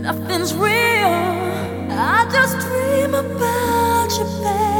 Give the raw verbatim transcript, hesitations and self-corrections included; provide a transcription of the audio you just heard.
Nothing's real. I just dream about you, babe.